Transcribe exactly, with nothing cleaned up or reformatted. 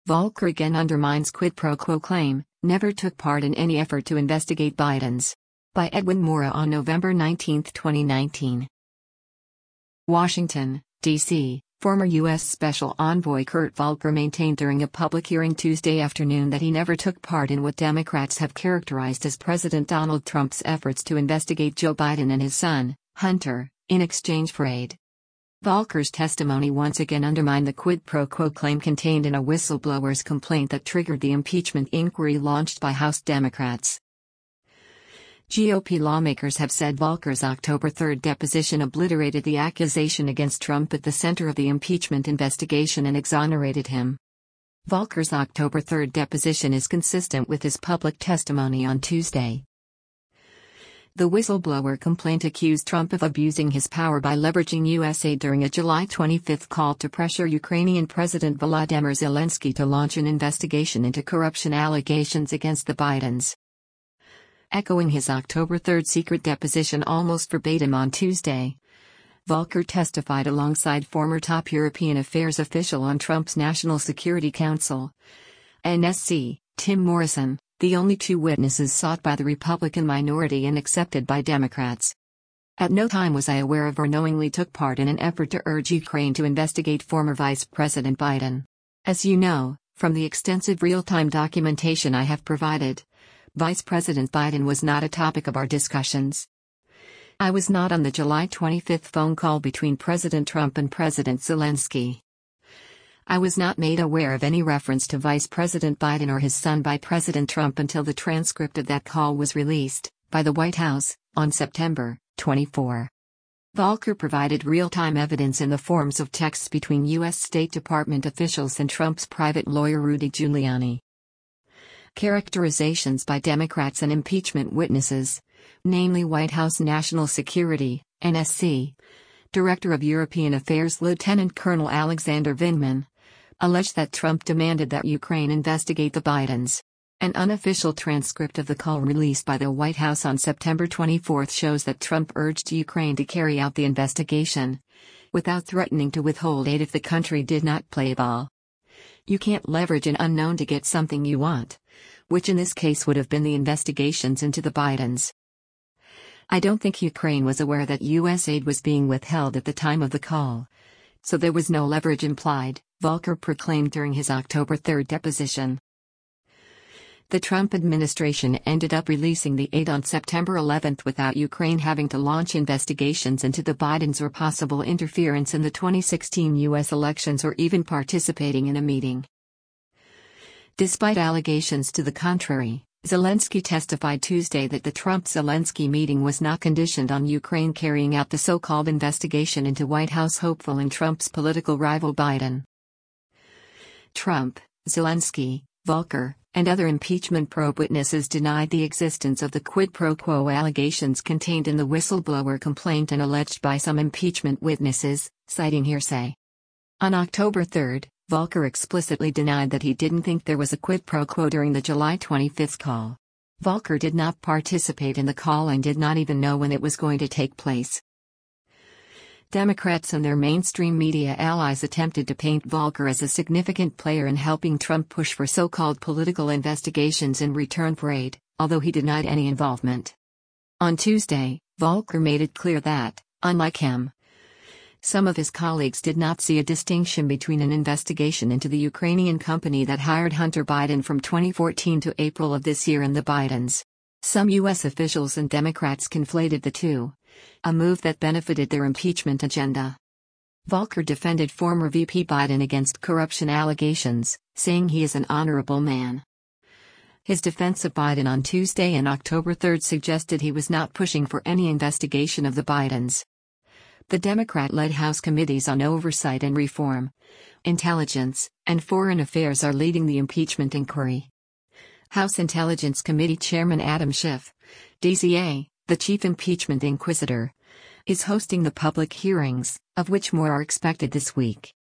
Volker again undermines quid pro quo claim, never took part in any effort to investigate Biden's. By Edwin Mora on November nineteenth, twenty nineteen. Washington, D C Former U S Special Envoy Kurt Volker maintained during a public hearing Tuesday afternoon that he never took part in what Democrats have characterized as President Donald Trump's efforts to investigate Joe Biden and his son, Hunter, in exchange for aid. Volker's testimony once again undermined the quid pro quo claim contained in a whistleblower's complaint that triggered the impeachment inquiry launched by House Democrats. G O P lawmakers have said Volker's October third deposition obliterated the accusation against Trump at the center of the impeachment investigation and exonerated him. Volker's October third deposition is consistent with his public testimony on Tuesday. The whistleblower complaint accused Trump of abusing his power by leveraging U S aid during a July twenty-fifth call to pressure Ukrainian President Volodymyr Zelensky to launch an investigation into corruption allegations against the Bidens. Echoing his October third secret deposition almost verbatim on Tuesday, Volker testified alongside former top European affairs official on Trump's National Security Council, N S C, Tim Morrison, the only two witnesses sought by the Republican minority and accepted by Democrats. At no time was I aware of or knowingly took part in an effort to urge Ukraine to investigate former Vice President Biden. As you know, from the extensive real-time documentation I have provided, Vice President Biden was not a topic of our discussions. I was not on the July twenty-fifth phone call between President Trump and President Zelensky. I was not made aware of any reference to Vice President Biden or his son by President Trump until the transcript of that call was released by the White House on September twenty-fourth. Volker provided real-time evidence in the forms of texts between U S State Department officials and Trump's private lawyer Rudy Giuliani. Characterizations by Democrats and impeachment witnesses, namely White House National Security, N S C, Director of European Affairs Lieutenant Colonel Alexander Vindman, alleged that Trump demanded that Ukraine investigate the Bidens. An unofficial transcript of the call released by the White House on September twenty-fourth shows that Trump urged Ukraine to carry out the investigation, without threatening to withhold aid if the country did not play ball. You can't leverage an unknown to get something you want, which in this case would have been the investigations into the Bidens. I don't think Ukraine was aware that U S aid was being withheld at the time of the call, so there was no leverage implied, Volker proclaimed during his October third deposition. The Trump administration ended up releasing the aid on September eleventh without Ukraine having to launch investigations into the Bidens or possible interference in the twenty sixteen U S elections or even participating in a meeting. Despite allegations to the contrary, Zelensky testified Tuesday that the Trump-Zelensky meeting was not conditioned on Ukraine carrying out the so-called investigation into White House hopeful and Trump's political rival Biden. Trump, Zelensky, Volker, and other impeachment probe witnesses denied the existence of the quid pro quo allegations contained in the whistleblower complaint and alleged by some impeachment witnesses, citing hearsay. On October third, Volker explicitly denied that he didn't think there was a quid pro quo during the July twenty-fifth call. Volker did not participate in the call and did not even know when it was going to take place. Democrats and their mainstream media allies attempted to paint Volker as a significant player in helping Trump push for so-called political investigations in return for aid, although he denied any involvement. On Tuesday, Volker made it clear that, unlike him, some of his colleagues did not see a distinction between an investigation into the Ukrainian company that hired Hunter Biden from twenty fourteen to April of this year and the Bidens. Some U S officials and Democrats conflated the two, a move that benefited their impeachment agenda. Volker defended former V P Biden against corruption allegations, saying he is an honorable man. His defense of Biden on Tuesday and October third suggested he was not pushing for any investigation of the Bidens. The Democrat-led House committees on Oversight and Reform, Intelligence, and Foreign Affairs are leading the impeachment inquiry. House Intelligence Committee Chairman Adam Schiff, D C A, the chief impeachment inquisitor, is hosting the public hearings, of which more are expected this week.